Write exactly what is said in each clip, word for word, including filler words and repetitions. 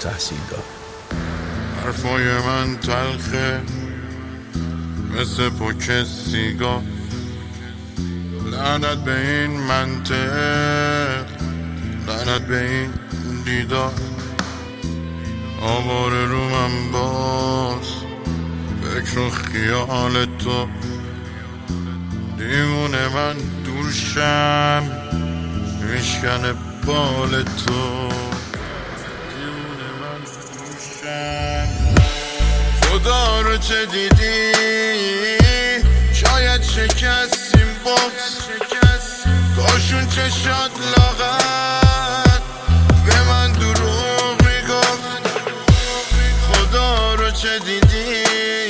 تحصیلگاه. حرفای من تلخه مثل پوک سیگار، لعنت به این منطق، لعنت به این دیدار. آواره رو من باز فکر و خیال تو، دیوونه من دوشم میشکنه بال تو، دیوونه من دوشم. خدا رو چه دیدی؟ شاید شکستیم باز، کاشون چشات لاغر به من دروغ میگفت. خدا رو چه دیدی؟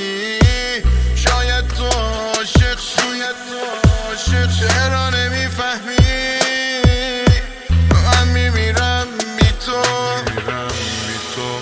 شاید تو عاشق شاید تو عاشق چرا نمیفهمی؟ من میمیرم بی تو، میمیرم بی تو.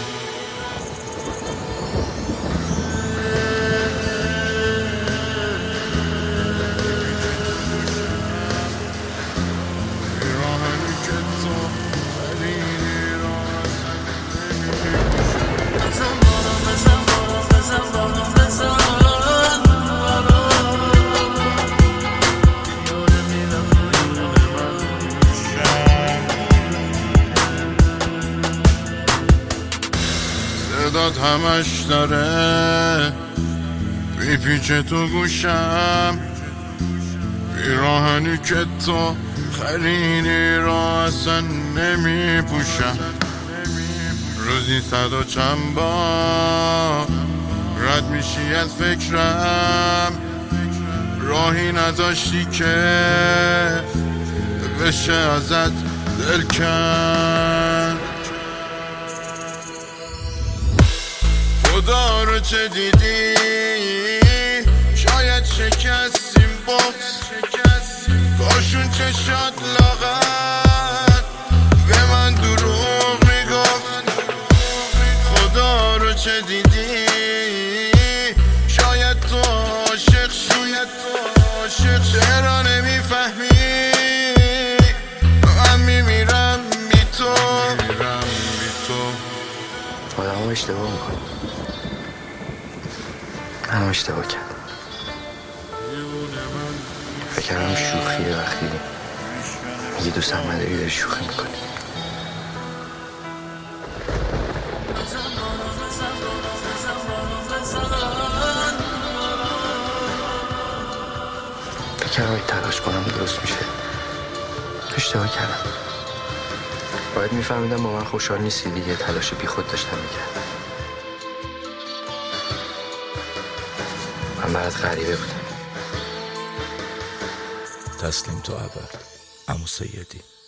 صدات همش داره میپیچه تو گوشم، پیراهنی که تو خریدی را اصلا نمیپوشم. روزی صد و چند بار رد میشی از فکرم، راهی نداشتی که بشه ازت دل کن. خدا رو چه دیدی؟ شاید شکستیم باز، کاشون چشات لاغر به من دروغ میگفت. خدا رو چه دیدی؟ شاید تو عاشق شاید تو عاشق چرا نمیفهمی؟ من میمیرم بی تو، میمیرم بی تو. آدم ها اشتباه میکنم، من هم اشتباه کردم. فکر کردم شوخیه، وقتی میگه دوستم نداری داری شوخی میکنی. فکر کردم اگه تلاش کنم درست میشه. اشتباه کردم. باید میفهمیدم با من خوشحال نیستی دیگه، تلاش بی خود داشتم میکردم. من برات غریبه بودم. تسلیم تو ابد عمو سیدی.